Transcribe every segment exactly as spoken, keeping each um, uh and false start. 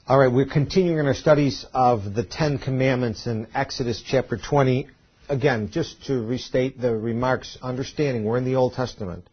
All right, we're continuing our studies of the Ten Commandments in Exodus chapter twenty. Again, just to restate the remarks, understanding we're in the Old Testament,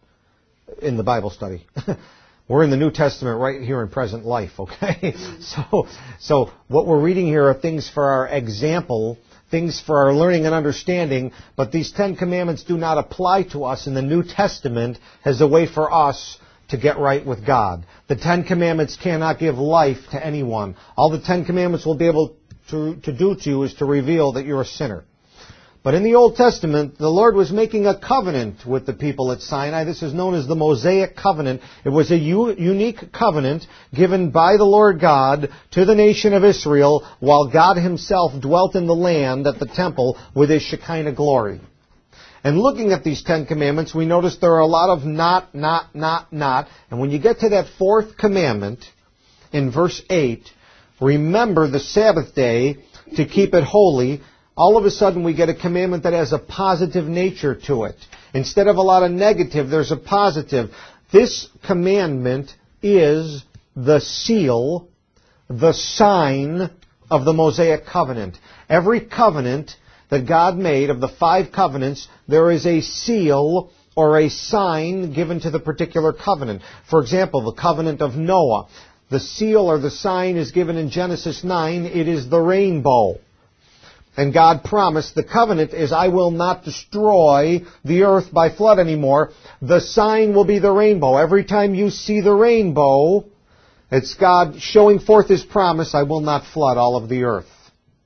in the Bible study. We're in the New Testament right here in present life, okay? So, so what we're reading here are things for our example, things for our learning and understanding, but these Ten Commandments do not apply to us in the New Testament as a way for us to get right with God. The Ten Commandments cannot give life to anyone. All the Ten Commandments will be able to, to do to you is to reveal that you're a sinner. But in the Old Testament, the Lord was making a covenant with the people at Sinai. This is known as the Mosaic Covenant. It was a u- unique covenant given by the Lord God to the nation of Israel while God himself dwelt in the land at the temple with his Shekinah glory. And looking at these Ten Commandments, we notice there are a lot of not, not, not, not. And when you get to that fourth commandment, in verse eight, remember the Sabbath day to keep it holy. All of a sudden we get a commandment that has a positive nature to it. Instead of a lot of negative, there's a positive. This commandment is the seal, the sign of the Mosaic covenant. Every covenant that God made, of the five covenants, there is a seal or a sign given to the particular covenant. For example, the covenant of Noah. The seal or the sign is given in Genesis nine. It is the rainbow. And God promised, the covenant is, I will not destroy the earth by flood anymore. The sign will be the rainbow. Every time you see the rainbow, it's God showing forth his promise, I will not flood all of the earth.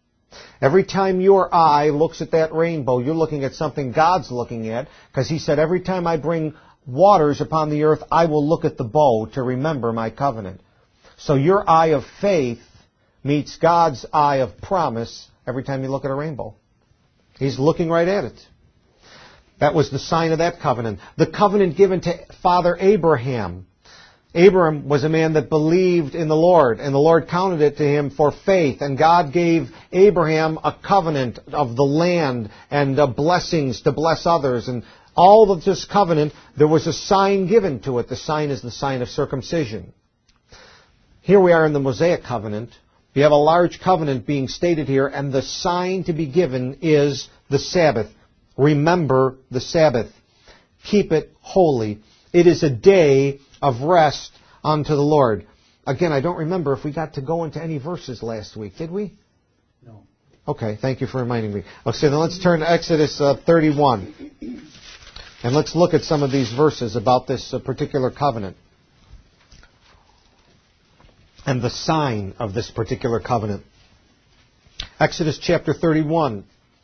Every time your eye looks at that rainbow, you're looking at something God's looking at, because he said, every time I bring waters upon the earth, I will look at the bow to remember my covenant. So your eye of faith meets God's eye of promise every time you look at a rainbow. He's looking right at it. That was the sign of that covenant. The covenant given to Father Abraham. Abraham was a man that believed in the Lord, and the Lord counted it to him for faith. And God gave Abraham a covenant of the land and uh, blessings to bless others. And all of this covenant, there was a sign given to it. The sign is the sign of circumcision. Here we are in the Mosaic covenant. You have a large covenant being stated here, and the sign to be given is the Sabbath. Remember the Sabbath. Keep it holy. It is a day of rest unto the Lord. Again, I don't remember if we got to go into any verses last week. Did we? No. Okay, thank you for reminding me. Okay, then let's turn to Exodus uh, thirty-one. And let's look at some of these verses about this uh, particular covenant. And the sign of this particular covenant. Exodus chapter thirty-one.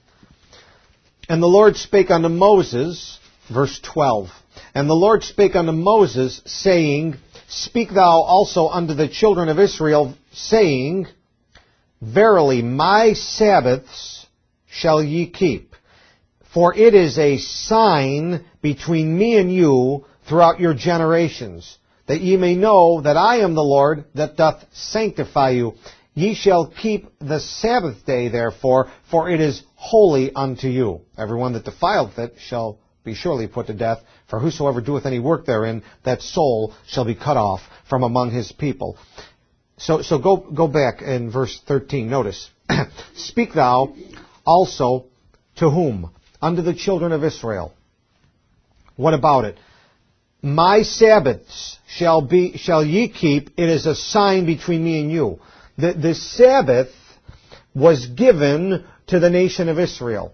And the Lord spake unto Moses, verse twelve. And the Lord spake unto Moses, saying, Speak thou also unto the children of Israel, saying, Verily my Sabbaths shall ye keep, for it is a sign between me and you throughout your generations, that ye may know that I am the Lord that doth sanctify you. Ye shall keep the Sabbath day, therefore, for it is holy unto you. Everyone that defileth it shall be surely put to death, for whosoever doeth any work therein, that soul shall be cut off from among his people. So, so go, go back in verse thirteen. Notice, Speak thou also to whom? Unto the children of Israel. What about it? My Sabbaths shall be, shall ye keep. It is a sign between me and you. The, the Sabbath was given to the nation of Israel.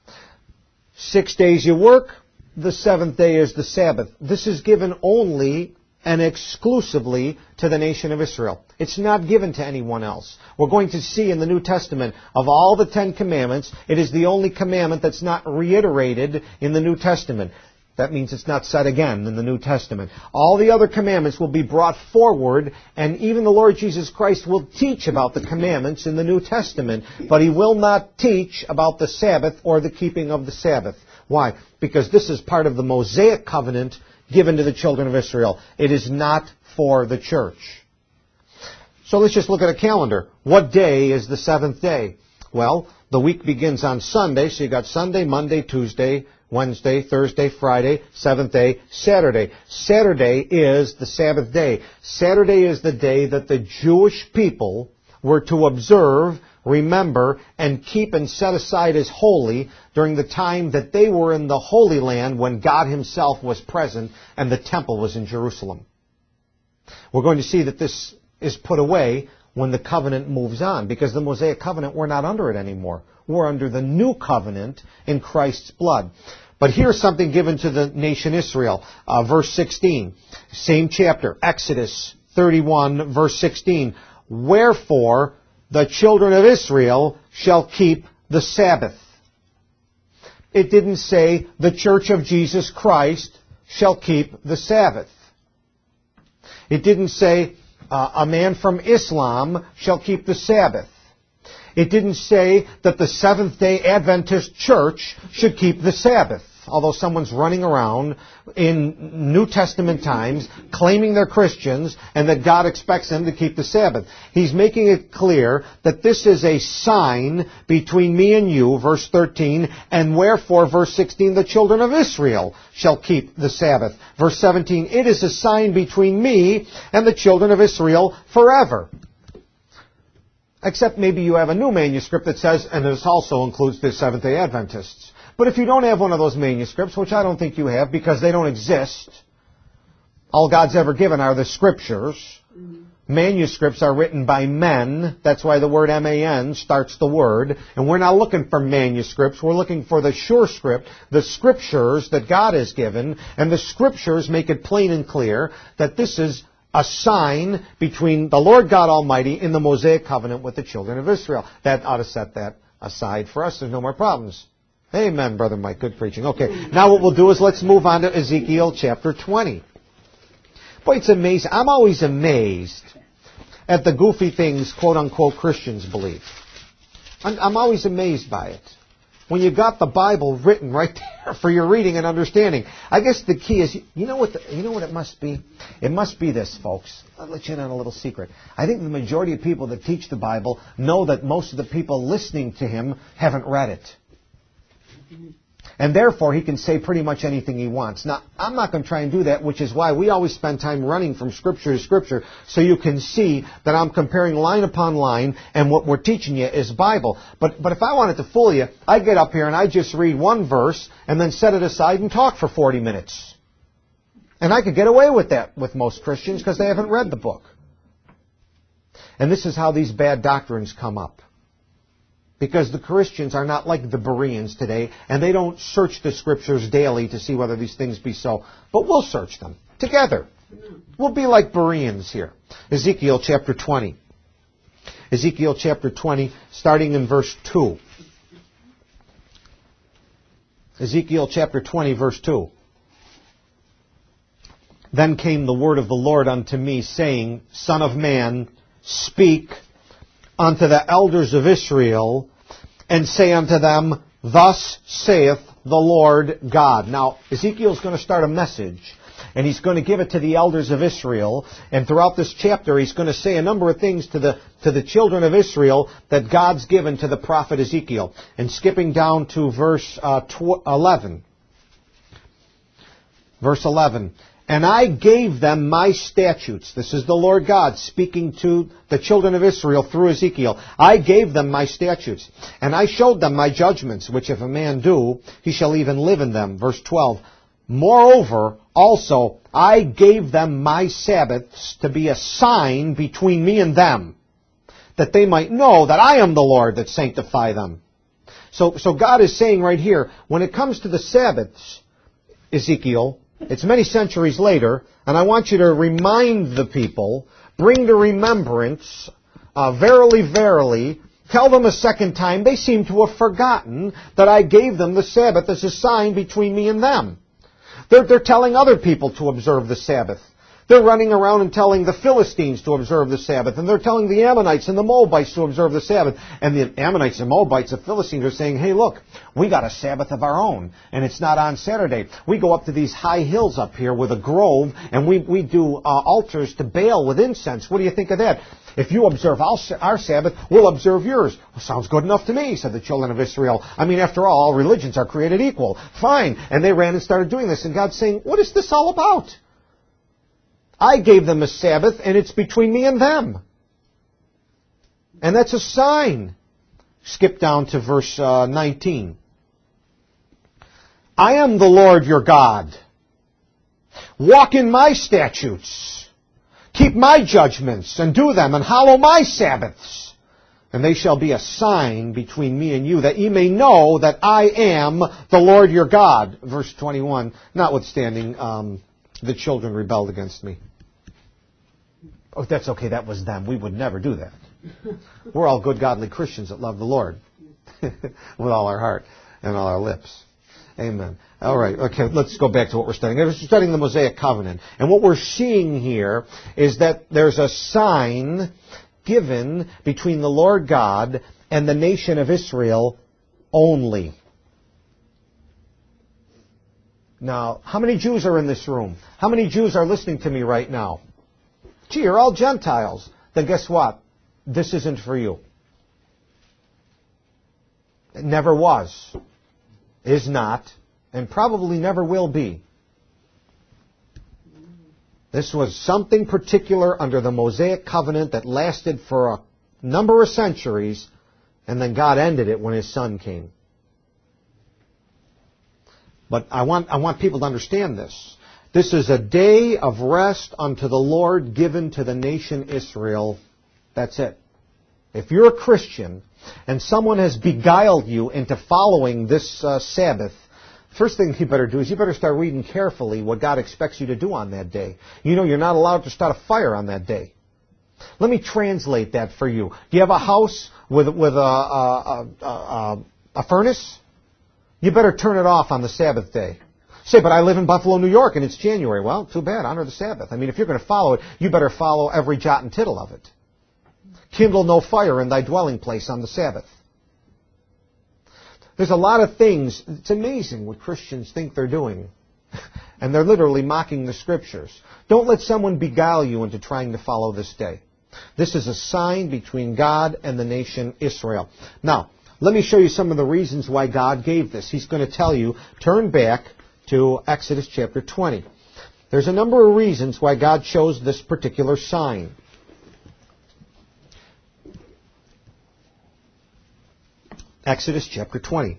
Six days you work, the seventh day is the Sabbath. This is given only and exclusively to the nation of Israel. It's not given to anyone else. We're going to see in the New Testament, of all the Ten Commandments, it is the only commandment that's not reiterated in the New Testament. That means it's not said again in the New Testament. All the other commandments will be brought forward, and even the Lord Jesus Christ will teach about the commandments in the New Testament, but he will not teach about the Sabbath or the keeping of the Sabbath. Why? Because this is part of the Mosaic covenant given to the children of Israel. It is not for the church. So let's just look at a calendar. What day is the seventh day? Well, the week begins on Sunday, so you got Sunday, Monday, Tuesday, Wednesday, Thursday, Friday, seventh day, Saturday. Saturday is the Sabbath day. Saturday is the day that the Jewish people were to observe, remember, and keep and set aside as holy during the time that they were in the Holy Land when God Himself was present and the temple was in Jerusalem. We're going to see that this is put away when the covenant moves on, because the Mosaic covenant, we're not under it anymore. We're under the new covenant in Christ's blood. But here's something given to the nation Israel. Uh, verse sixteen, same chapter, Exodus thirty-one, verse sixteen. Wherefore the children of Israel shall keep the Sabbath. It didn't say the church of Jesus Christ shall keep the Sabbath. It didn't say uh, a man from Islam shall keep the Sabbath. It didn't say that the Seventh-day Adventist church should keep the Sabbath. Although someone's running around in New Testament times claiming they're Christians and that God expects them to keep the Sabbath. He's making it clear that this is a sign between me and you, verse thirteen, and wherefore, verse sixteen, the children of Israel shall keep the Sabbath. Verse seventeen, it is a sign between me and the children of Israel forever. Except maybe you have a new manuscript that says, and this also includes the Seventh-day Adventists. But if you don't have one of those manuscripts, which I don't think you have because they don't exist, all God's ever given are the Scriptures. Mm-hmm. Manuscripts are written by men. That's why the word M A N starts the word. And we're not looking for manuscripts. We're looking for the sure script, the Scriptures that God has given. And the Scriptures make it plain and clear that this is a sign between the Lord God Almighty in the Mosaic covenant with the children of Israel. That ought to set that aside for us. There's no more problems. Amen, Brother Mike. Good preaching. Okay, now what we'll do is let's move on to Ezekiel chapter twenty. Boy, it's amazing. I'm always amazed at the goofy things, quote-unquote, Christians believe. I'm, I'm always amazed by it. When you've got the Bible written right there for your reading and understanding. I guess the key is, you know what the, you know what it must be? It must be this, folks. I'll let you in on a little secret. I think the majority of people that teach the Bible know that most of the people listening to him haven't read it. And therefore, he can say pretty much anything he wants. Now, I'm not going to try and do that, which is why we always spend time running from Scripture to Scripture, so you can see that I'm comparing line upon line, and what we're teaching you is Bible. But but if I wanted to fool you, I'd get up here and I'd just read one verse, and then set it aside and talk for forty minutes. And I could get away with that with most Christians, because they haven't read the book. And this is how these bad doctrines come up. Because the Christians are not like the Bereans today, and they don't search the Scriptures daily to see whether these things be so. But we'll search them together. We'll be like Bereans here. Ezekiel chapter twenty. Ezekiel chapter twenty, starting in verse two. Ezekiel chapter twenty, verse two. Then came the word of the Lord unto me, saying, Son of man, speak unto the elders of Israel, and say unto them, Thus saith the Lord God. Now, Ezekiel's going to start a message, and he's going to give it to the elders of Israel, and throughout this chapter he's going to say a number of things to the to the children of Israel that God's given to the prophet Ezekiel. And skipping down to verse uh, eleven. Verse eleven. And I gave them my statutes. This is the Lord God speaking to the children of Israel through Ezekiel. I gave them my statutes. And I showed them my judgments, which if a man do, he shall even live in them. Verse twelve. Moreover, also, I gave them my Sabbaths to be a sign between me and them, that they might know that I am the Lord that sanctify them. So, so God is saying right here, when it comes to the Sabbaths, Ezekiel, it's many centuries later, and I want you to remind the people, bring to remembrance, uh, verily, verily, tell them a second time, they seem to have forgotten that I gave them the Sabbath as a sign between me and them. They're, they're telling other people to observe the Sabbath. They're running around and telling the Philistines to observe the Sabbath. And they're telling the Ammonites and the Moabites to observe the Sabbath. And the Ammonites and Moabites, the Philistines, are saying, hey, look, we got a Sabbath of our own. And it's not on Saturday. We go up to these high hills up here with a grove, and we, we do uh, altars to Baal with incense. What do you think of that? If you observe our Sabbath, we'll observe yours. Well, sounds good enough to me, said the children of Israel. I mean, after all, all religions are created equal. Fine. And they ran and started doing this. And God's saying, what is this all about? I gave them a Sabbath, and it's between me and them. And that's a sign. Skip down to verse uh, nineteen. I am the Lord your God. Walk in my statutes. Keep my judgments and do them, and hallow my Sabbaths. And they shall be a sign between me and you, that ye may know that I am the Lord your God. Verse twenty-one, notwithstanding, um, the children rebelled against me. Oh, that's okay, that was them. We would never do that. We're all good, godly Christians that love the Lord with all our heart and all our lips. Amen. All right, okay, let's go back to what we're studying. We're studying the Mosaic Covenant. And what we're seeing here is that there's a sign given between the Lord God and the nation of Israel only. Now, how many Jews are in this room? How many Jews are listening to me right now? Gee, you're all Gentiles. Then guess what? This isn't for you. It never was, is not, and probably never will be. This was something particular under the Mosaic Covenant that lasted for a number of centuries, and then God ended it when His Son came. But I want, I want people to understand this. This is a day of rest unto the Lord given to the nation Israel. That's it. If you're a Christian and someone has beguiled you into following this uh, Sabbath, first thing you better do is you better start reading carefully what God expects you to do on that day. You know you're not allowed to start a fire on that day. Let me translate that for you. Do you have a house with, with a, a, a, a, a furnace? You better turn it off on the Sabbath day. Say, but I live in Buffalo, New York, and it's January. Well, too bad. Honor the Sabbath. I mean, if you're going to follow it, you better follow every jot and tittle of it. Kindle no fire in thy dwelling place on the Sabbath. There's a lot of things. It's amazing what Christians think they're doing. And they're literally mocking the Scriptures. Don't let someone beguile you into trying to follow this day. This is a sign between God and the nation Israel. Now, let me show you some of the reasons why God gave this. He's going to tell you, turn back to Exodus chapter twenty. There's a number of reasons why God chose this particular sign. Exodus chapter twenty.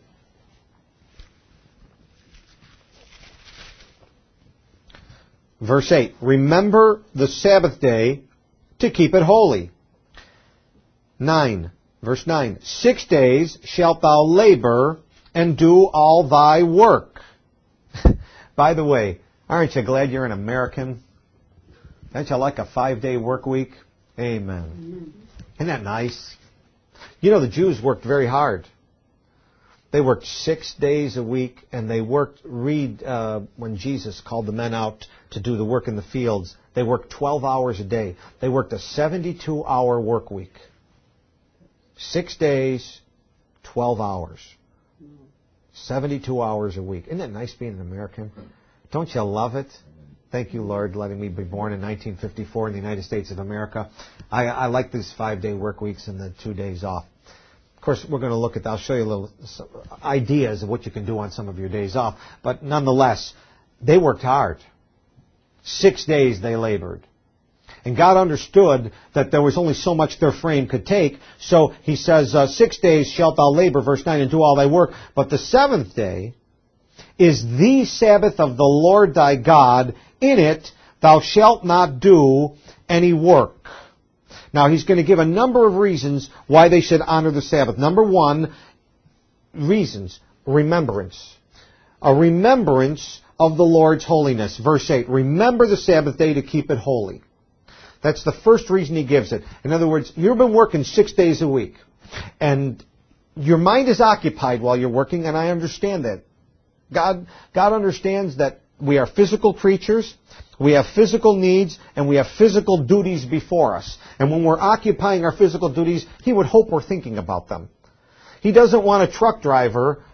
Verse eight. Remember the Sabbath day to keep it holy. nine. Verse nine. Six days shalt thou labor and do all thy work. By the way, aren't you glad you're an American? Don't you like a five-day work week? Amen. Isn't that nice? You know, the Jews worked very hard. They worked six days a week, and they worked, read uh, when Jesus called the men out to do the work in the fields, they worked twelve hours a day. They worked a seventy-two hour work week. Six days, twelve hours. seventy-two hours a week. Isn't it nice being an American? Don't you love it? Thank you, Lord, letting me be born in nineteen fifty-four in the United States of America. I, I like these five-day work weeks and the two days off. Of course, we're going to look at, I'll show you a little ideas of what you can do on some of your days off. But nonetheless, they worked hard. Six days they labored. And God understood that there was only so much their frame could take. So He says, uh, six days shalt thou labor, verse nine, and do all thy work. But the seventh day is the Sabbath of the Lord thy God. In it thou shalt not do any work. Now He's going to give a number of reasons why they should honor the Sabbath. Number one, reasons, remembrance. A remembrance of the Lord's holiness. Verse eight, remember the Sabbath day to keep it holy. That's the first reason He gives it. In other words, you've been working six days a week, and your mind is occupied while you're working, and I understand that. God, God understands that we are physical creatures, we have physical needs, and we have physical duties before us. And when we're occupying our physical duties, He would hope we're thinking about them. He doesn't want a truck driver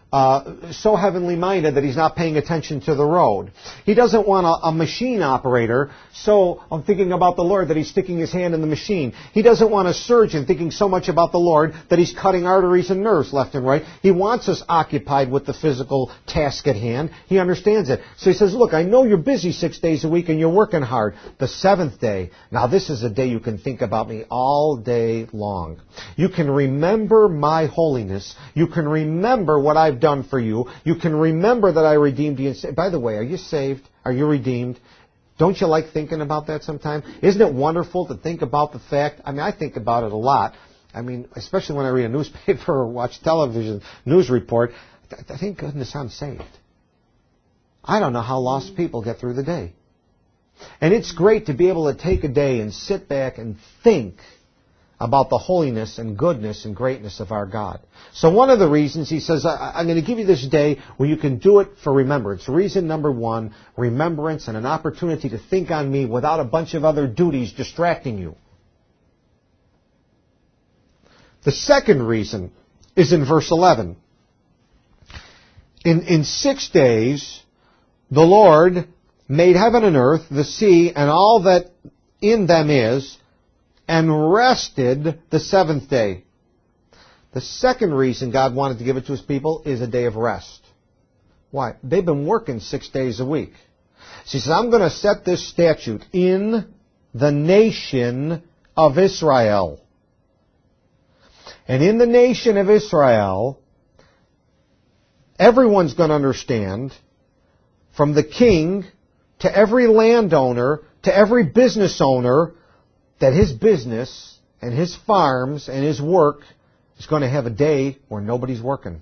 uh, so heavenly minded that he's not paying attention to the road. He doesn't want a, a machine operator so I'm thinking about the Lord that he's sticking his hand in the machine. He doesn't want a surgeon thinking so much about the Lord that he's cutting arteries and nerves left and right. He wants us occupied with the physical task at hand. He understands it. So he says, look, I know you're busy six days a week and you're working hard. The seventh day, now this is a day you can think about me all day long. You can remember my holiness. You can remember what I've done for you. You can remember that I redeemed you. And by the way, are you saved? Are you redeemed? Don't you like thinking about that sometime? Isn't it wonderful to think about the fact? I mean, I think about it a lot. I mean, especially when I read a newspaper or watch television news report. I think, goodness, I'm saved. I don't know how lost people get through the day. And it's great to be able to take a day and sit back and think about the holiness and goodness and greatness of our God. So one of the reasons, he says, I, I'm going to give you this day where you can do it for remembrance. Reason number one, remembrance and an opportunity to think on me without a bunch of other duties distracting you. The second reason is in verse eleven. In, in six days, the Lord made heaven and earth, the sea, and all that in them is, and rested the seventh day. The second reason God wanted to give it to his people is a day of rest. Why? They've been working six days a week. So he says, I'm going to set this statute in the nation of Israel. And in the nation of Israel, everyone's going to understand, from the king to every landowner to every business owner, that his business and his farms and his work is going to have a day where nobody's working.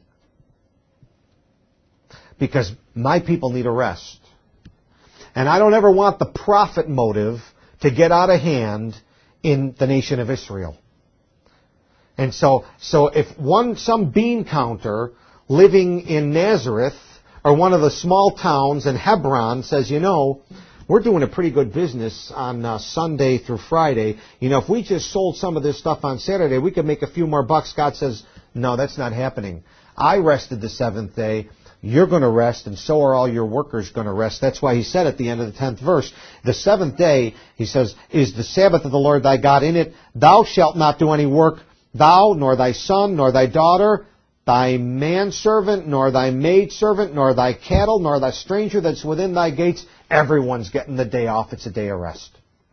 Because my people need a rest. And I don't ever want the profit motive to get out of hand in the nation of Israel. And so, so if one, some bean counter living in Nazareth or one of the small towns in Hebron says, you know, we're doing a pretty good business on uh, Sunday through Friday. You know, if we just sold some of this stuff on Saturday, we could make a few more bucks. God says, no, that's not happening. I rested the seventh day. You're going to rest, and so are all your workers going to rest. That's why he said at the end of the tenth verse, the seventh day, he says, is the Sabbath of the Lord thy God. In it thou shalt not do any work, thou, nor thy son, nor thy daughter, thy manservant, nor thy maidservant, nor thy cattle, nor thy stranger that's within thy gates. Everyone's getting the day off. It's a day of rest.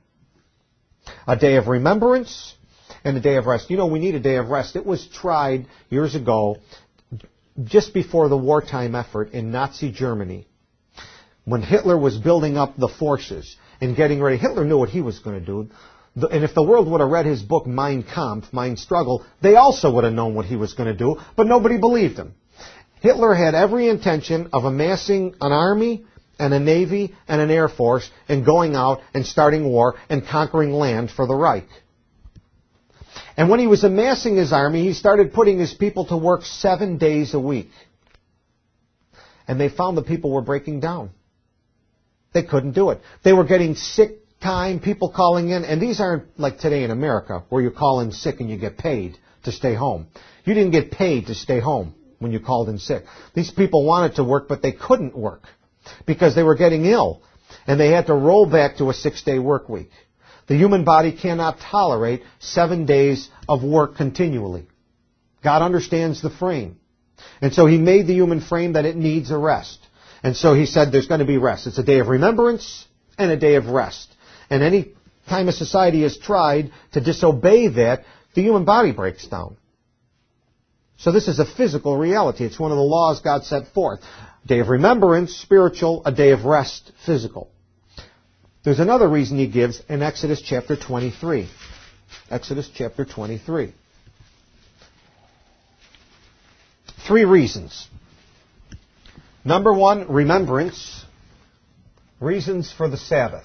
A day of remembrance and a day of rest. You know, we need a day of rest. It was tried years ago, just before the wartime effort in Nazi Germany, when Hitler was building up the forces and getting ready. Hitler knew what he was going to do. And if the world would have read his book, Mein Kampf, Mein Struggle, they also would have known what he was going to do, but nobody believed him. Hitler had every intention of amassing an army and a navy and an air force and going out and starting war and conquering land for the Reich. And when he was amassing his army, he started putting his people to work seven days a week. And they found the people were breaking down. They couldn't do it. They were getting sick time, people calling in, and these aren't like today in America where you call in sick and you get paid to stay home. You didn't get paid to stay home when you called in sick. These people wanted to work, but they couldn't work because they were getting ill, and they had to roll back to a six-day work week. The human body cannot tolerate seven days of work continually. God understands the frame. And so he made the human frame that it needs a rest. And so he said there's going to be rest. It's a day of remembrance and a day of rest. And any time a society has tried to disobey that, the human body breaks down. So this is a physical reality. It's one of the laws God set forth. A day of remembrance, spiritual, a day of rest, physical. There's another reason he gives in Exodus chapter twenty-three. Exodus chapter twenty-three. Three reasons. Number one, remembrance. Reasons for the Sabbath.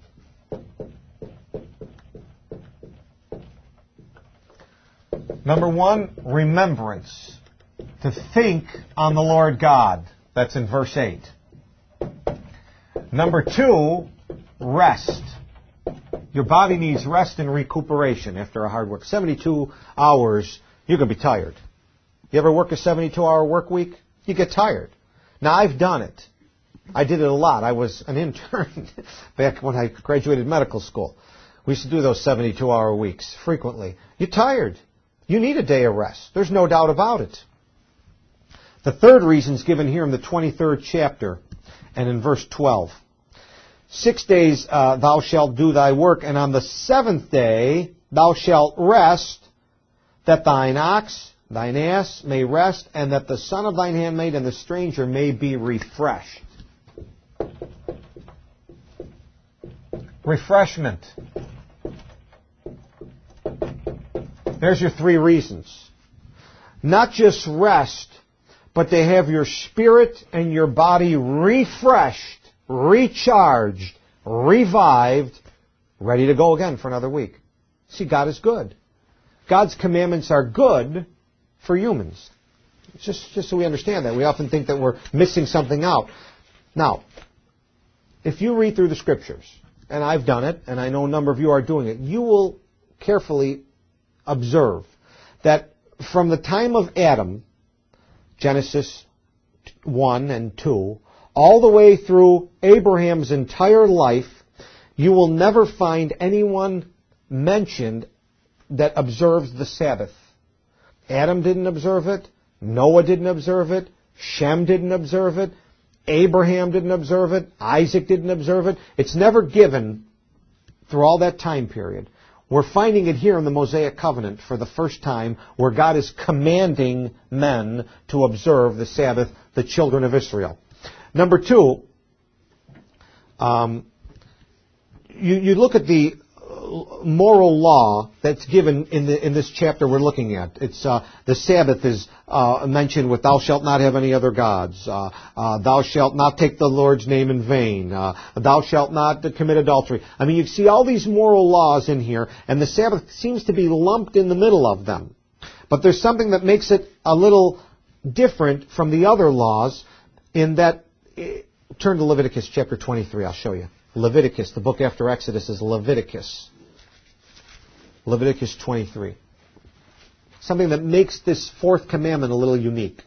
Number one, remembrance. To think on the Lord God. That's in verse eight. Number two, rest. Your body needs rest and recuperation after a hard work. seventy-two hours, you're going to be tired. You ever work a seventy-two hour work week? You get tired. Now, I've done it. I did it a lot. I was an intern back when I graduated medical school. We used to do those seventy-two hour weeks frequently. You're tired. You need a day of rest. There's no doubt about it. The third reason is given here in the twenty-third chapter and in verse twelve. Six days uh, thou shalt do thy work, and on the seventh day thou shalt rest, that thine ox, thine ass may rest, and that the son of thine handmaid and the stranger may be refreshed. Refreshment. There's your three reasons. Not just rest, but to have your spirit and your body refreshed, recharged, revived, ready to go again for another week. See, God is good. God's commandments are good for humans. It's just, just so we understand that. We often think that we're missing something out. Now, if you read through the Scriptures, and I've done it, and I know a number of you are doing it, you will carefully observe that from the time of Adam, Genesis one and two, all the way through Abraham's entire life, you will never find anyone mentioned that observes the Sabbath. Adam didn't observe it. Noah didn't observe it. Shem didn't observe it. Abraham didn't observe it. Isaac didn't observe it. It's never given through all that time period. We're finding it here in the Mosaic Covenant for the first time, where God is commanding men to observe the Sabbath, the children of Israel. Number two, um, you, you look at the moral law that's given in the in this chapter we're looking at. It's uh, the Sabbath is uh, mentioned with "Thou shalt not have any other gods," uh, uh, "Thou shalt not take the Lord's name in vain," uh, "Thou shalt not commit adultery." I mean, you see all these moral laws in here, and the Sabbath seems to be lumped in the middle of them. But there's something that makes it a little different from the other laws, in that, eh, turn to Leviticus chapter twenty-three. I'll show you. Leviticus, the book after Exodus, is Leviticus. Leviticus twenty-three. Something that makes this fourth commandment a little unique.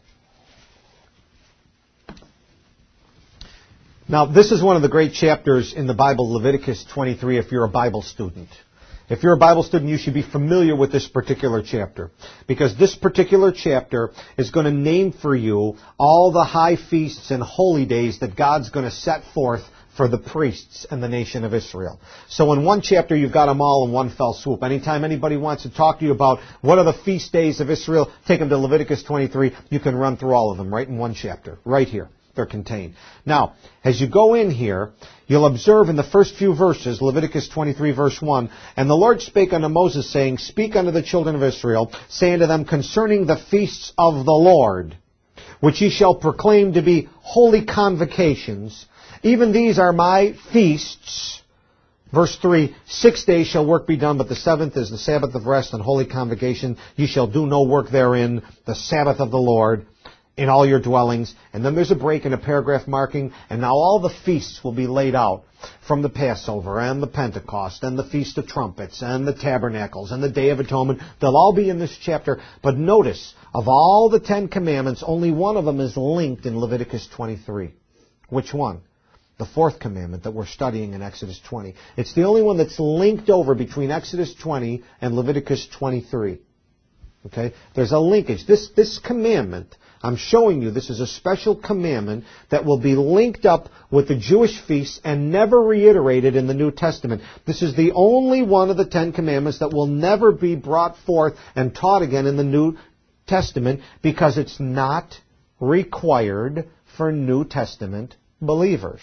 Now, this is one of the great chapters in the Bible, Leviticus twenty-three, if you're a Bible student. If you're a Bible student, you should be familiar with this particular chapter, because this particular chapter is going to name for you all the high feasts and holy days that God's going to set forth for the priests and the nation of Israel. So in one chapter, you've got them all in one fell swoop. Anytime anybody wants to talk to you about what are the feast days of Israel, take them to Leviticus twenty-three. You can run through all of them right in one chapter, right here. They're contained. Now, as you go in here, you'll observe in the first few verses, Leviticus twenty-three, verse one, "And the Lord spake unto Moses, saying, Speak unto the children of Israel, saying to them concerning the feasts of the Lord, which ye shall proclaim to be holy convocations. Even these are my feasts." Verse three, "Six days shall work be done, but the seventh is the Sabbath of rest and holy convocation. Ye shall do no work therein, the Sabbath of the Lord, in all your dwellings." And then there's a break and a paragraph marking, and now all the feasts will be laid out, from the Passover and the Pentecost and the Feast of Trumpets and the Tabernacles and the Day of Atonement. They'll all be in this chapter. But notice, of all the Ten Commandments, only one of them is linked in Leviticus twenty-three. Which one? The fourth commandment that we're studying in Exodus twenty. It's the only one that's linked over between Exodus twenty and Leviticus twenty-three. Okay? There's a linkage. This, this commandment, I'm showing you, this is a special commandment that will be linked up with the Jewish feasts and never reiterated in the New Testament. This is the only one of the Ten Commandments that will never be brought forth and taught again in the New Testament, because it's not required for New Testament believers.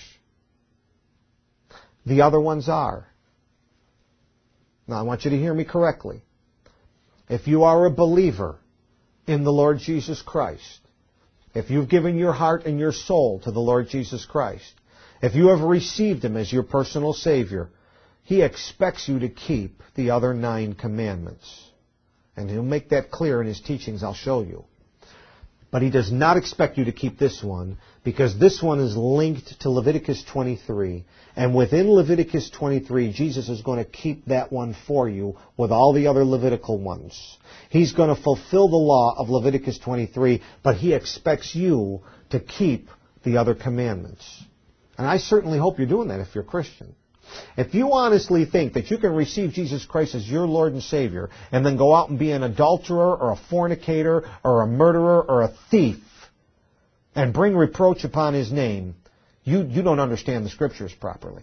The other ones are. Now, I want you to hear me correctly. If you are a believer in the Lord Jesus Christ, if you've given your heart and your soul to the Lord Jesus Christ, if you have received Him as your personal Savior, He expects you to keep the other nine commandments. And He'll make that clear in His teachings. I'll show you. But he does not expect you to keep this one, because this one is linked to Leviticus twenty-three. And within Leviticus twenty-three, Jesus is going to keep that one for you with all the other Levitical ones. He's going to fulfill the law of Leviticus twenty-three, but he expects you to keep the other commandments. And I certainly hope you're doing that if you're a Christian. If you honestly think that you can receive Jesus Christ as your Lord and Savior and then go out and be an adulterer or a fornicator or a murderer or a thief and bring reproach upon his name, you, you don't understand the Scriptures properly.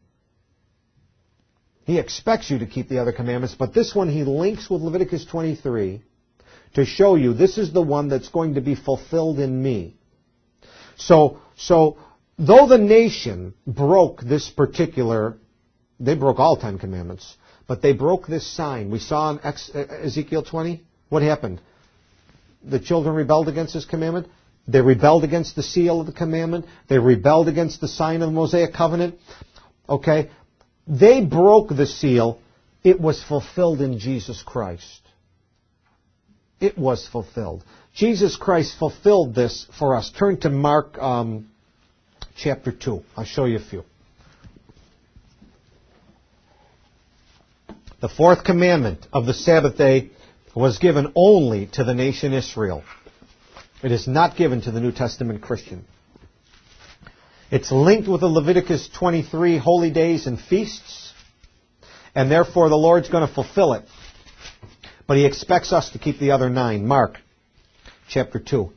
He expects you to keep the other commandments, but this one he links with Leviticus twenty-three to show you this is the one that's going to be fulfilled in me. So, so though the nation broke this particular, they broke all Ten Commandments, but they broke this sign. We saw in Ezekiel twenty, what happened? The children rebelled against this commandment. They rebelled against the seal of the commandment. They rebelled against the sign of the Mosaic covenant. Okay? They broke the seal. It was fulfilled in Jesus Christ. It was fulfilled. Jesus Christ fulfilled this for us. Turn to Mark um, chapter two. I'll show you a few. The fourth commandment of the Sabbath day was given only to the nation Israel. It is not given to the New Testament Christian. It's linked with the Leviticus twenty-three holy days and feasts, and therefore the Lord's going to fulfill it. But he expects us to keep the other nine. Mark chapter two,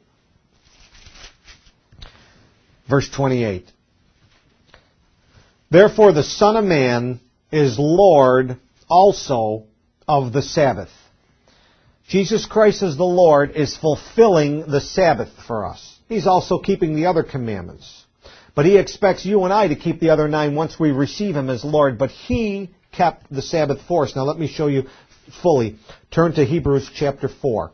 verse twenty-eight. Therefore the Son of Man is Lord also of the Sabbath. Jesus Christ as the Lord is fulfilling the Sabbath for us. He's also keeping the other commandments. But he expects you and I to keep the other nine once we receive him as Lord. But he kept the Sabbath for us. Now let me show you fully. Turn to Hebrews chapter four.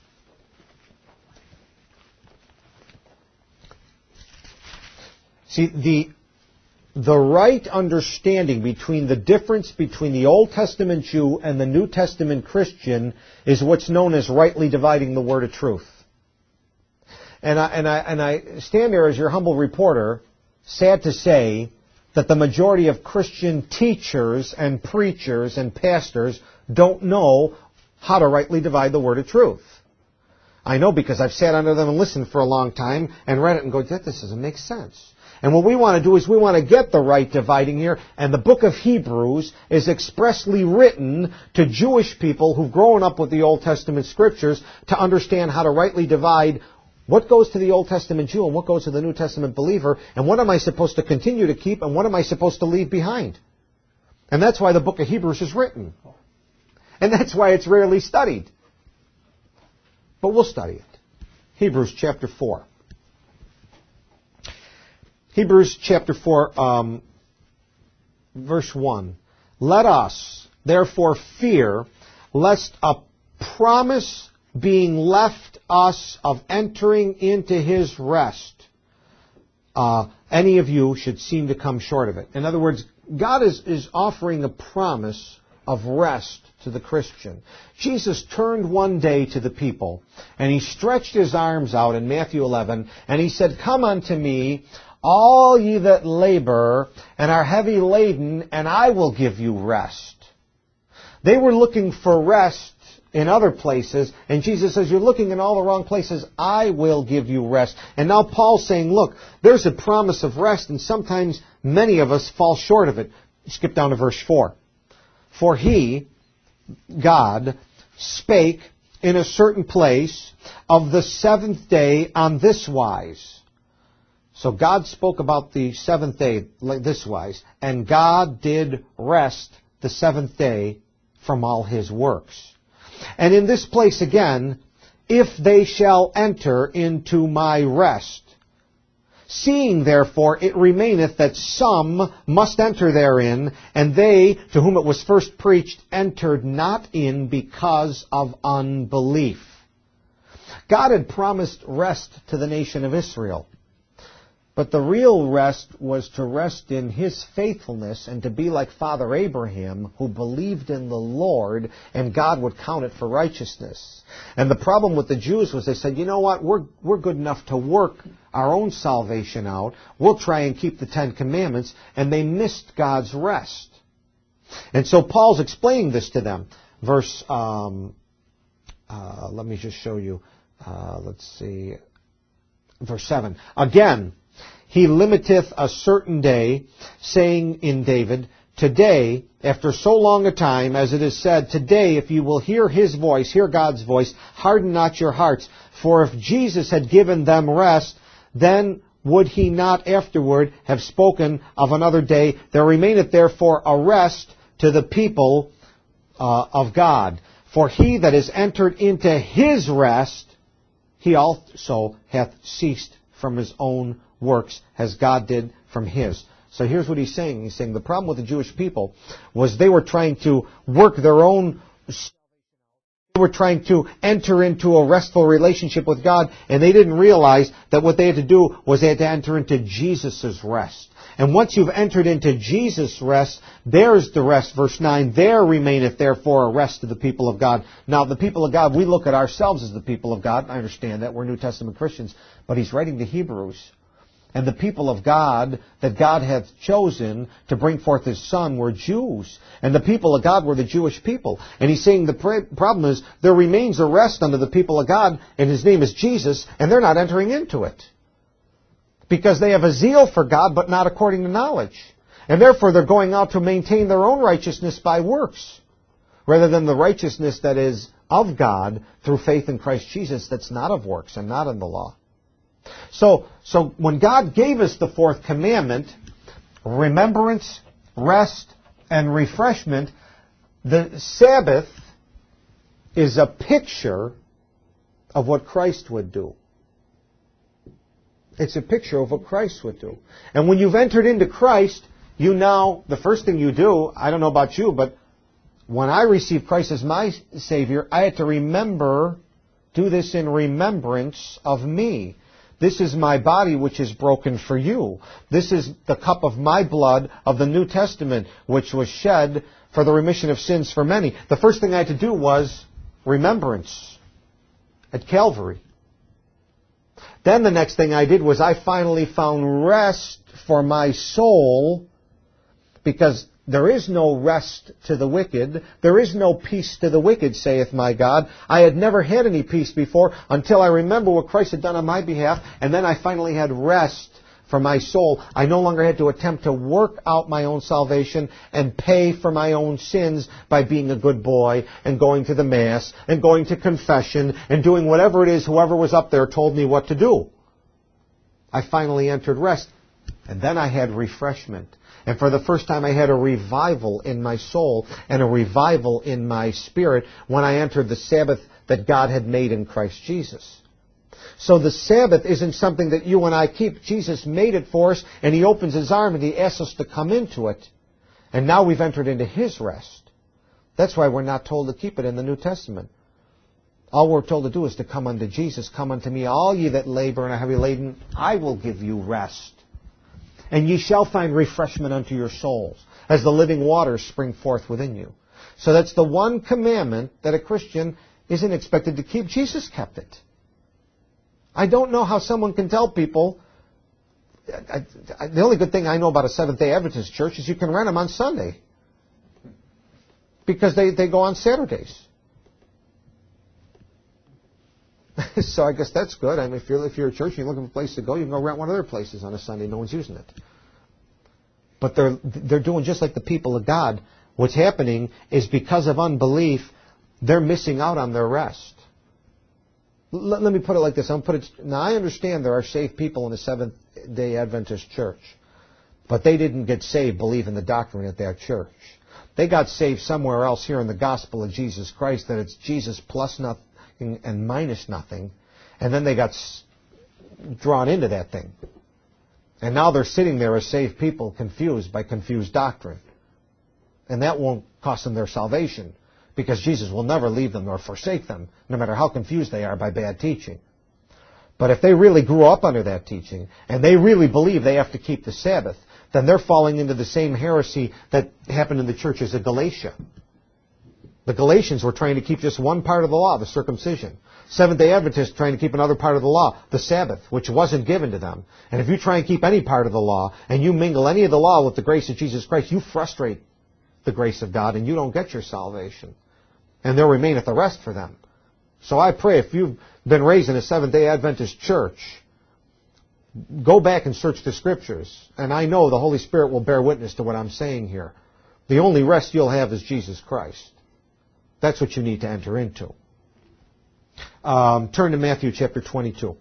See, the The right understanding between the difference between the Old Testament Jew and the New Testament Christian is what's known as rightly dividing the word of truth. And I, and I, and I stand there as your humble reporter, sad to say that the majority of Christian teachers and preachers and pastors don't know how to rightly divide the word of truth. I know because I've sat under them and listened for a long time and read it and go, that this doesn't make sense. And what we want to do is we want to get the right dividing here. And the book of Hebrews is expressly written to Jewish people who've grown up with the Old Testament Scriptures to understand how to rightly divide what goes to the Old Testament Jew and what goes to the New Testament believer, and what am I supposed to continue to keep and what am I supposed to leave behind. And that's why the book of Hebrews is written. And that's why it's rarely studied. But we'll study it. Hebrews chapter four. Hebrews chapter four, um, verse one. Let us, therefore, fear, lest a promise being left us of entering into his rest, uh, any of you should seem to come short of it. In other words, God is, is offering a promise of rest to the Christian. Jesus turned one day to the people, and he stretched his arms out in Matthew eleven, and he said, come unto me, all ye that labor and are heavy laden, and I will give you rest. They were looking for rest in other places, and Jesus says, you're looking in all the wrong places. I will give you rest. And now Paul's saying, look, there's a promise of rest, and sometimes many of us fall short of it. Skip down to verse four. For he, God, spake in a certain place of the seventh day on this wise. So God spoke about the seventh day like this wise, and God did rest the seventh day from all his works. And in this place again, if they shall enter into my rest. Seeing therefore it remaineth that some must enter therein, and they to whom it was first preached entered not in because of unbelief. God had promised rest to the nation of Israel. But the real rest was to rest in His faithfulness and to be like Father Abraham, who believed in the Lord, and God would count it for righteousness. And the problem with the Jews was they said, you know what, we're, we're good enough to work our own salvation out. We'll try and keep the Ten Commandments. And they missed God's rest. And so Paul's explaining this to them. Verse, um, uh, let me just show you. Uh, let's see. Verse seven. Again, He limiteth a certain day, saying in David, today, after so long a time, as it is said, today, if you will hear His voice, hear God's voice, harden not your hearts. For if Jesus had given them rest, then would He not afterward have spoken of another day? There remaineth therefore a rest to the people uh, of God. For he that is entered into His rest, he also hath ceased from his own works, as God did from His. So here's what he's saying. He's saying the problem with the Jewish people was they were trying to work their own. They were trying to enter into a restful relationship with God, and they didn't realize that what they had to do was they had to enter into Jesus' rest. And once you've entered into Jesus' rest, there's the rest. Verse nine, there remaineth therefore a rest to the people of God. Now, the people of God, we look at ourselves as the people of God. I understand that. We're New Testament Christians. But he's writing to Hebrews. And the people of God that God hath chosen to bring forth His Son were Jews. And the people of God were the Jewish people. And he's saying the problem is there remains a rest unto the people of God, and His name is Jesus, and they're not entering into it. Because they have a zeal for God, but not according to knowledge. And therefore they're going out to maintain their own righteousness by works, rather than the righteousness that is of God through faith in Christ Jesus, that's not of works and not in the law. So, so when God gave us the fourth commandment, remembrance, rest, and refreshment, the Sabbath is a picture of what Christ would do. It's a picture of what Christ would do. And when you've entered into Christ, you now, the first thing you do, I don't know about you, but when I received Christ as my Savior, I had to remember, do this in remembrance of me. This is my body which is broken for you. This is the cup of my blood of the New Testament, which was shed for the remission of sins for many. The first thing I had to do was remembrance at Calvary. Then the next thing I did was I finally found rest for my soul, because there is no rest to the wicked. There is no peace to the wicked, saith my God. I had never had any peace before until I remember what Christ had done on my behalf, and then I finally had rest for my soul. I no longer had to attempt to work out my own salvation and pay for my own sins by being a good boy and going to the Mass and going to confession and doing whatever it is whoever was up there told me what to do. I finally entered rest, and then I had refreshment. And for the first time I had a revival in my soul and a revival in my spirit when I entered the Sabbath that God had made in Christ Jesus. So the Sabbath isn't something that you and I keep. Jesus made it for us, and He opens His arm and He asks us to come into it. And now we've entered into His rest. That's why we're not told to keep it in the New Testament. All we're told to do is to come unto Jesus. Come unto me, all ye that labor and are heavy laden, I will give you rest. And ye shall find refreshment unto your souls, as the living waters spring forth within you. So that's the one commandment that a Christian isn't expected to keep. Jesus kept it. I don't know how someone can tell people. I, I, the only good thing I know about a Seventh-day Adventist church is you can rent them on Sunday, because they, they go on Saturdays. So I guess that's good. I mean, if you're, if you're a church and you're looking for a place to go, you can go rent one of their places on a Sunday. No one's using it. But they're, they're doing just like the people of God. What's happening is because of unbelief, they're missing out on their rest. L- let me put it like this. I'm put it, now, I understand there are saved people in the Seventh-day Adventist church, but they didn't get saved believing the doctrine at that church. They got saved somewhere else here in the gospel of Jesus Christ, that it's Jesus plus nothing and minus nothing, and then they got s- drawn into that thing. And now they're sitting there as saved people, confused by confused doctrine. And that won't cost them their salvation, because Jesus will never leave them nor forsake them, no matter how confused they are by bad teaching. But if they really grew up under that teaching, and they really believe they have to keep the Sabbath, then they're falling into the same heresy that happened in the churches of Galatia. The Galatians were trying to keep just one part of the law, the circumcision. Seventh-day Adventists trying to keep another part of the law, the Sabbath, which wasn't given to them. And if you try and keep any part of the law, and you mingle any of the law with the grace of Jesus Christ, you frustrate the grace of God, and you don't get your salvation. And there remaineth the rest for them. So I pray, if you've been raised in a Seventh-day Adventist church, go back and search the Scriptures. And I know the Holy Spirit will bear witness to what I'm saying here. The only rest you'll have is Jesus Christ. That's what you need to enter into. Um, turn to Matthew chapter twenty-two.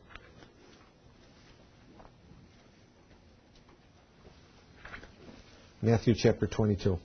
Matthew chapter twenty-two.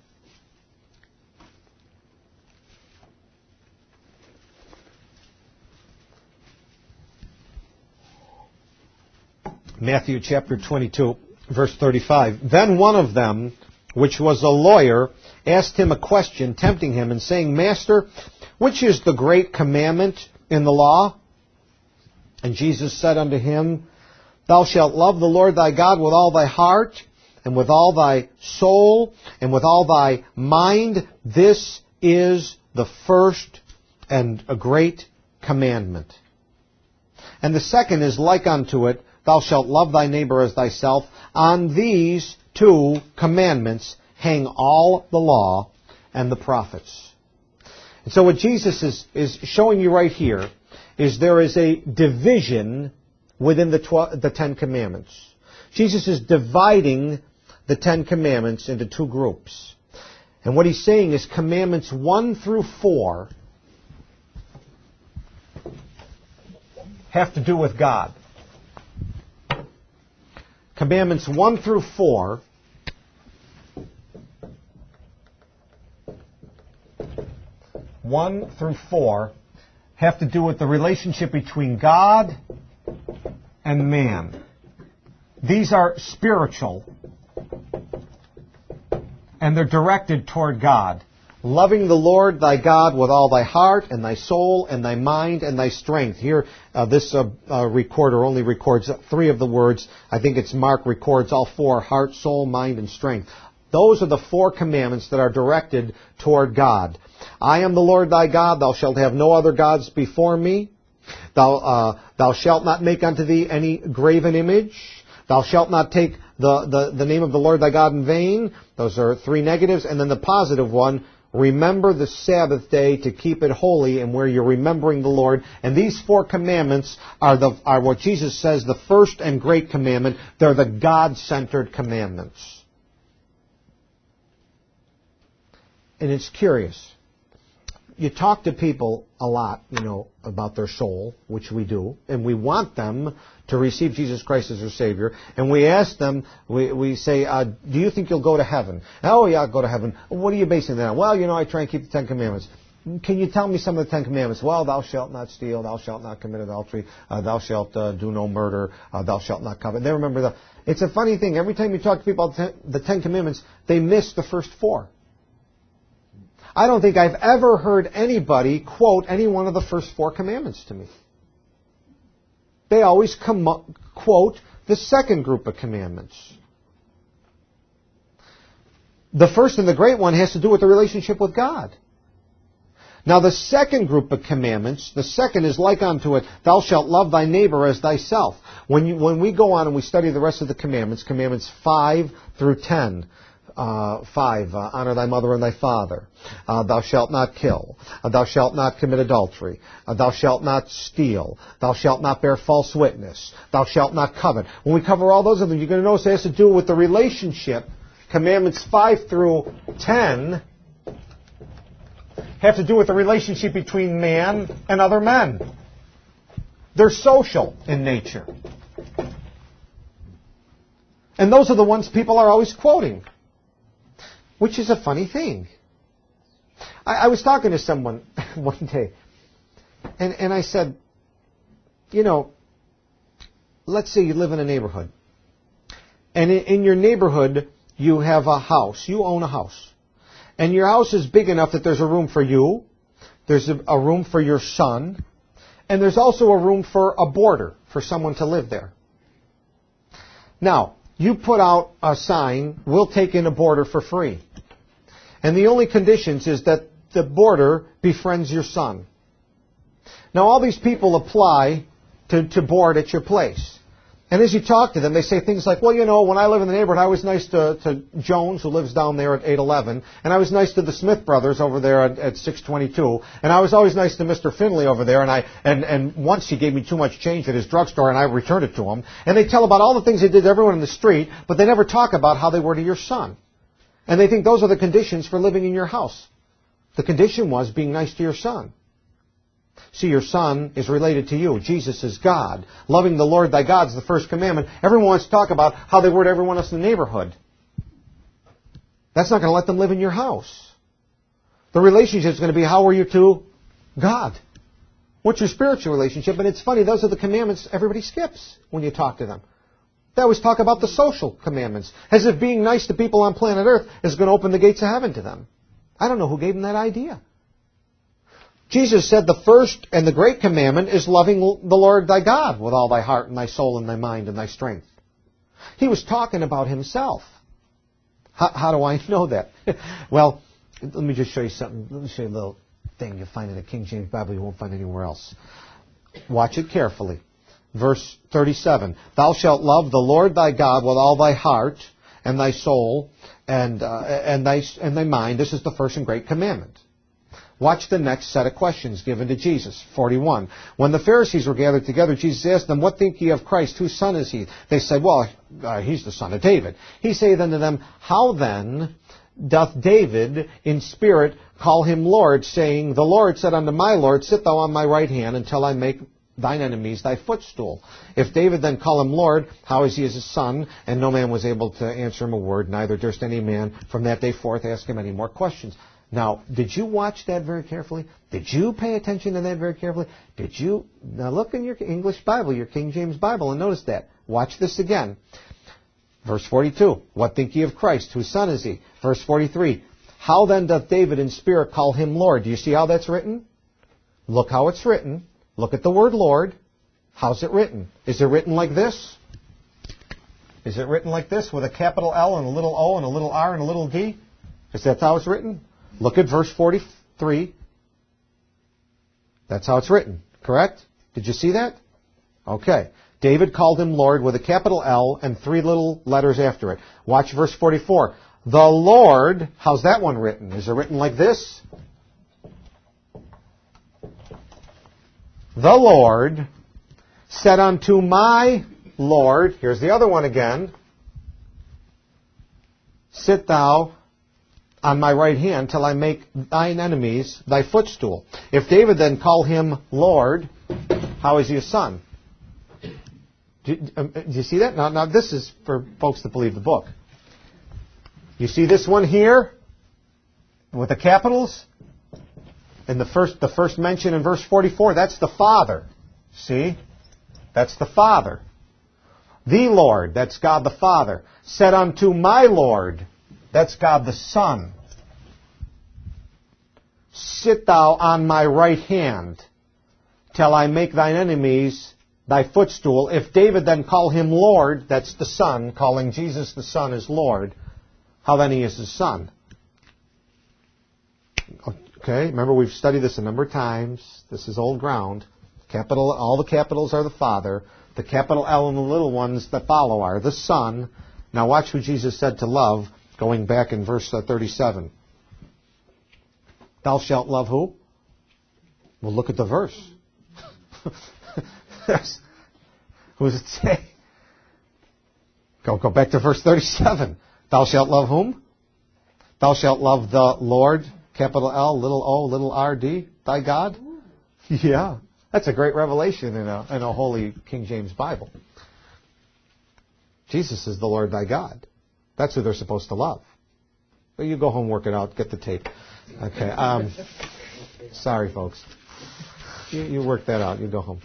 Matthew chapter twenty-two, verse thirty-five. Then one of them, which was a lawyer, asked him a question, tempting him, and saying, Master, which is the great commandment in the law? And Jesus said unto him, Thou shalt love the Lord thy God with all thy heart, and with all thy soul, and with all thy mind. This is the first and a great commandment. And the second is like unto it, Thou shalt love thy neighbor as thyself. On these two commandments hang all the law and the prophets. And so what Jesus is, is showing you right here is there is a division within the, tw- the Ten Commandments. Jesus is dividing the Ten Commandments into two groups. And what he's saying is commandments one through four have to do with God. Commandments one through four one through four have to do with the relationship between God and man. These are spiritual, and they're directed toward God. Loving the Lord thy God with all thy heart and thy soul and thy mind and thy strength. Here, uh, this uh, uh, recorder only records three of the words. I think it's Mark records all four: heart, soul, mind, and strength. Those are the four commandments that are directed toward God. I am the Lord thy God. Thou shalt have no other gods before me. Thou, uh, thou shalt not make unto thee any graven image. Thou shalt not take the, the, the name of the Lord thy God in vain. Those are three negatives. And then the positive one, remember the Sabbath day to keep it holy, and where you're remembering the Lord. And these four commandments are, the, are what Jesus says the first and great commandment. They're the God-centered commandments. And it's curious. You talk to people a lot, you know, about their soul, which we do, and we want them to receive Jesus Christ as their Savior. And we ask them, we, we say, uh, do you think you'll go to heaven? Oh, yeah, I'll go to heaven. What are you basing that on? Well, you know, I try and keep the Ten Commandments. Can you tell me some of the Ten Commandments? Well, thou shalt not steal, thou shalt not commit adultery, uh, thou shalt uh, do no murder, uh, thou shalt not covet. They remember the. It's a funny thing. Every time you talk to people about the Ten Commandments, they miss the first four. I don't think I've ever heard anybody quote any one of the first four commandments to me. They always com- quote the second group of commandments. The first and the great one has to do with the relationship with God. Now the second group of commandments, the second is like unto it, thou shalt love thy neighbor as thyself. When you, when we go on and we study the rest of the commandments, commandments five through ten, Uh, five, uh, honor thy mother and thy father. Uh, thou shalt not kill. Uh, thou shalt not commit adultery. Uh, thou shalt not steal. Thou shalt not bear false witness. Thou shalt not covet. When we cover all those of them, you're going to notice it has to do with the relationship. Commandments five through ten have to do with the relationship between man and other men. They're social in nature. And those are the ones people are always quoting. Which is a funny thing. I, I was talking to someone one day, and, and I said, you know, let's say you live in a neighborhood. And in, in your neighborhood, you have a house. You own a house. And your house is big enough that there's a room for you, there's a, a room for your son, and there's also a room for a boarder, for someone to live there. Now, you put out a sign, we'll take in a boarder for free. And the only conditions is that the boarder befriends your son. Now, all these people apply to, to board at your place. And as you talk to them, they say things like, well, you know, when I live in the neighborhood, I was nice to, to Jones, who lives down there at eight eleven, and I was nice to the Smith brothers over there at, at six twenty-two, and I was always nice to Mister Finley over there, and I and, and once he gave me too much change at his drugstore, and I returned it to him. And they tell about all the things they did to everyone in the street, but they never talk about how they were to your son. And they think those are the conditions for living in your house. The condition was being nice to your son. See, your son is related to you. Jesus is God. Loving the Lord thy God is the first commandment. Everyone wants to talk about how they were to everyone else in the neighborhood. That's not going to let them live in your house. The relationship is going to be, how are you to God? What's your spiritual relationship? And it's funny, those are the commandments everybody skips when you talk to them. They always talk about the social commandments, as if being nice to people on planet Earth is going to open the gates of heaven to them. I don't know who gave them that idea. Jesus said the first and the great commandment is loving the Lord thy God with all thy heart and thy soul and thy mind and thy strength. He was talking about himself. How, how do I know that? Well, let me just show you something. Let me show you a little thing you'll find in the King James Bible you won't find anywhere else. Watch it carefully. Verse thirty-seven. Thou shalt love the Lord thy God with all thy heart and thy soul and, uh, and, thy, and thy mind. This is the first and great commandment. Watch the next set of questions given to Jesus. forty-one. When the Pharisees were gathered together, Jesus asked them, what think ye of Christ? Whose son is he? They said, well, uh, he's the son of David. He saith unto them, how then doth David in spirit call him Lord, saying, the Lord said unto my Lord, sit thou on my right hand until I make thine enemies thy footstool. If David then call him Lord, how is he as his son? And no man was able to answer him a word, neither durst any man from that day forth ask him any more questions. Now, did you watch that very carefully? Did you pay attention to that very carefully? Did you? Now look in your English Bible, your King James Bible, and notice that. Watch this again. Verse forty-two. What think ye of Christ? Whose son is he? Verse forty-three. How then doth David in spirit call him Lord? Do you see how that's written? Look how it's written. Look at the word Lord. How's it written? Is it written like this? Is it written like this with a capital L and a little O and a little R and a little D? Is that how it's written? Look at verse forty-three. That's how it's written, correct? Did you see that? Okay. David called him Lord with a capital L and three little letters after it. Watch verse forty-four. The Lord, how's that one written? Is it written like this? The Lord said unto my Lord, here's the other one again, sit thou on my right hand till I make thine enemies thy footstool. If David then call him Lord, how is he a son? Do, um, do you see that? Now, now this is for folks that believe the book. You see this one here with the capitals? In the first, the first mention in verse forty-four, that's the Father. See? That's the Father. The Lord, that's God the Father, said unto my Lord, that's God the Son, sit thou on my right hand till I make thine enemies thy footstool. If David then call him Lord, that's the Son, calling Jesus the Son as Lord, how then he is his son? Okay, remember we've studied this a number of times. This is old ground. Capital, all the capitals are the Father. The capital L and the little ones that follow are the Son. Now watch who Jesus said to love, going back in verse thirty-seven. Thou shalt love who? Well, look at the verse. Who does it say? Go, go back to verse thirty-seven. Thou shalt love whom? Thou shalt love the Lord, capital L, little o, little r, d, thy God. Yeah, that's a great revelation in a, in a holy King James Bible. Jesus is the Lord thy God. That's who they're supposed to love. Well, you go home, work it out, get the tape. Okay. Um, sorry, folks. You, you work that out. You go home.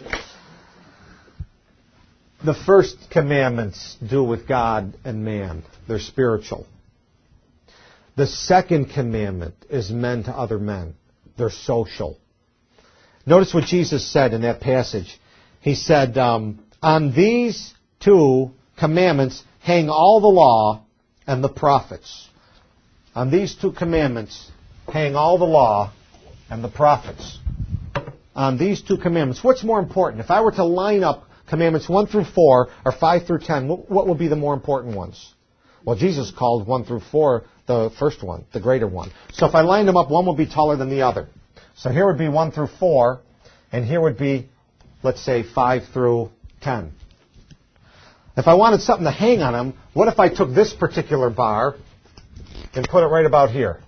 The first commandments do with God and man. They're spiritual. The second commandment is men to other men. They're social. Notice what Jesus said in that passage. He said, um, On these two commandments hang all the law and the prophets. On these two commandments hang all the law and the prophets. On these two commandments. What's more important? If I were to line up commandments one through four or five through ten, what would be the more important ones? Well, Jesus called one through four the first one, the greater one. So if I lined them up, one would be taller than the other. So here would be one through four, and here would be, let's say, five through ten. If I wanted something to hang on them, what if I took this particular bar and put it right about here?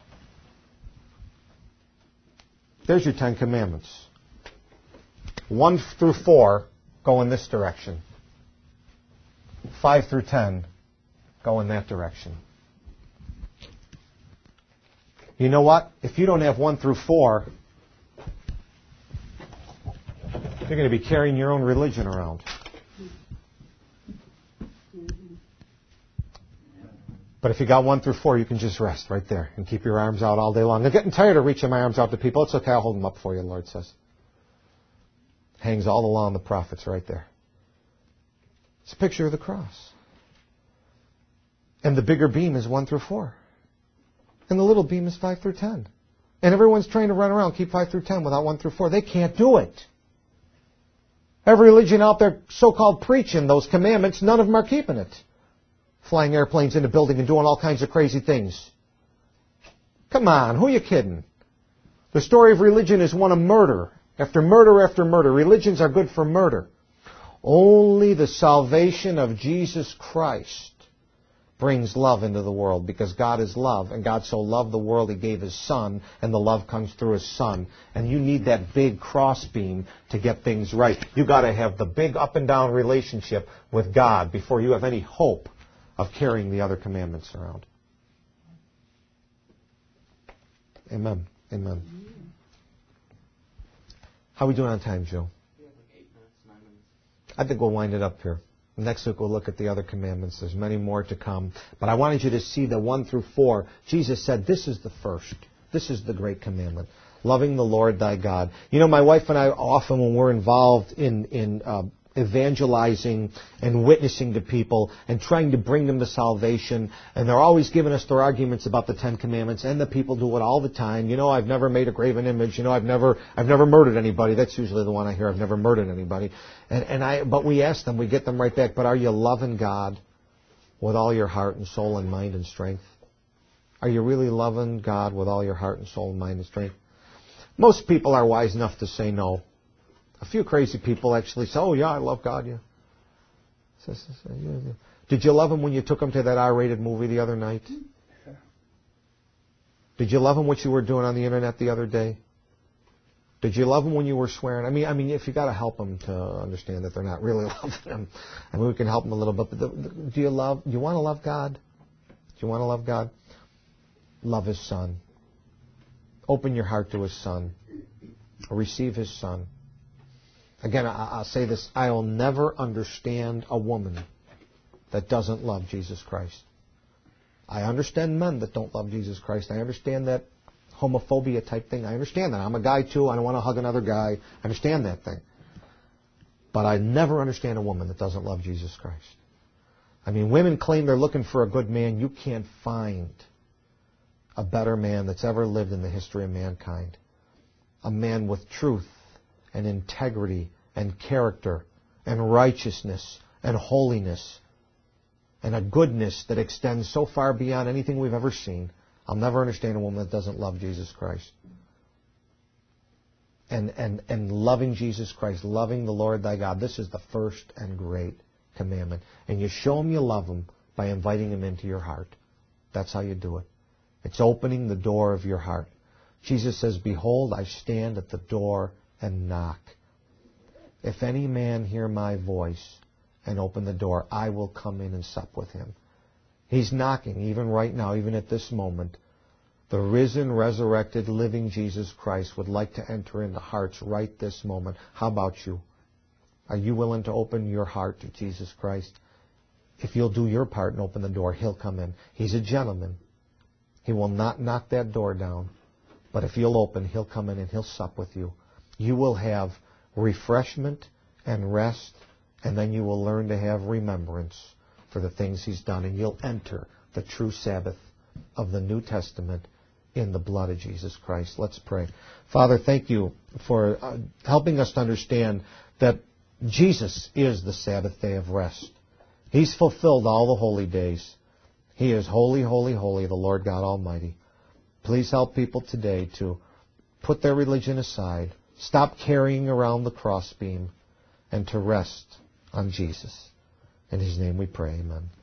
There's your Ten Commandments. One through four go in this direction. Five through ten go in that direction. You know what? If you don't have one through four, you're going to be carrying your own religion around. But if you got one through four, you can just rest right there and keep your arms out all day long. I'm getting tired of reaching my arms out to people. It's okay, I'll hold them up for you, the Lord says. Hangs all the law and the prophets right there. It's a picture of the cross. And the bigger beam is one through four. And the little beam is five through ten. And everyone's trying to run around, keep five through ten without one through four. They can't do it. Every religion out there so-called preaching those commandments, none of them are keeping it. Flying airplanes into building and doing all kinds of crazy things. Come on, who are you kidding? The story of religion is one of murder. After murder after murder. Religions are good for murder. Only the salvation of Jesus Christ brings love into the world, because God is love, and God so loved the world He gave His Son, and the love comes through His Son. And you need that big crossbeam to get things right. You've got to have the big up and down relationship with God before you have any hope of carrying the other commandments around. Amen. Amen. How are we doing on time, Joe? We have like eight minutes, nine minutes. I think we'll wind it up here. Next week we'll look at the other commandments. There's many more to come. But I wanted you to see the one through four. Jesus said this is the first. This is the great commandment. Loving the Lord thy God. You know, my wife and I often, when we're involved in, in uh, evangelizing and witnessing to people and trying to bring them to salvation, and they're always giving us their arguments about the Ten Commandments, and the people do it all the time. You know, I've never made a graven image. You know, I've never I've never murdered anybody. That's usually the one I hear. I've never murdered anybody. And, and I but we ask them, we get them right back. But are you loving God with all your heart and soul and mind and strength? Are you really loving God with all your heart and soul and mind and strength? Most people are wise enough to say no. A few crazy people actually say, oh, yeah, I love God, yeah. Did you love Him when you took Him to that R-rated movie the other night? Did you love Him what you were doing on the Internet the other day? Did you love Him when you were swearing? I mean, I mean, if you got to help them to understand that they're not really loving Him, I mean, we can help them a little bit. But the, the, do you love? Do you want to love God? Do you want to love God? Love His Son. Open your heart to His Son. Receive His Son. Again, I'll say this. I will never understand a woman that doesn't love Jesus Christ. I understand men that don't love Jesus Christ. I understand that homophobia type thing. I understand that. I'm a guy too. I don't want to hug another guy. I understand that thing. But I never understand a woman that doesn't love Jesus Christ. I mean, women claim they're looking for a good man. You can't find a better man that's ever lived in the history of mankind. A man with truth and integrity and character and righteousness and holiness and a goodness that extends so far beyond anything we've ever seen. I'll never understand a woman that doesn't love Jesus Christ. And, and, and loving Jesus Christ, loving the Lord thy God, this is the first and great commandment. And you show Him you love Him by inviting Him into your heart. That's how you do it. It's opening the door of your heart. Jesus says, behold, I stand at the door and knock. If any man hear my voice and open the door, I will come in and sup with him. He's knocking, even right now, even at this moment. The risen, resurrected, living Jesus Christ would like to enter into hearts right this moment. How about you? Are you willing to open your heart to Jesus Christ? If you'll do your part and open the door, He'll come in. He's a gentleman. He will not knock that door down. But if you'll open, He'll come in and He'll sup with you. You will have refreshment and rest And then you will learn to have remembrance for the things He's done, and you'll enter the true Sabbath of the New Testament in the blood of Jesus Christ. Let's pray. Father, thank you for uh, helping us to understand that Jesus is the Sabbath day of rest. He's fulfilled all the holy days. He is holy, holy, holy, the Lord God Almighty. Please help people today to put their religion aside, stop carrying around the crossbeam, and to rest on Jesus. In His name we pray, amen.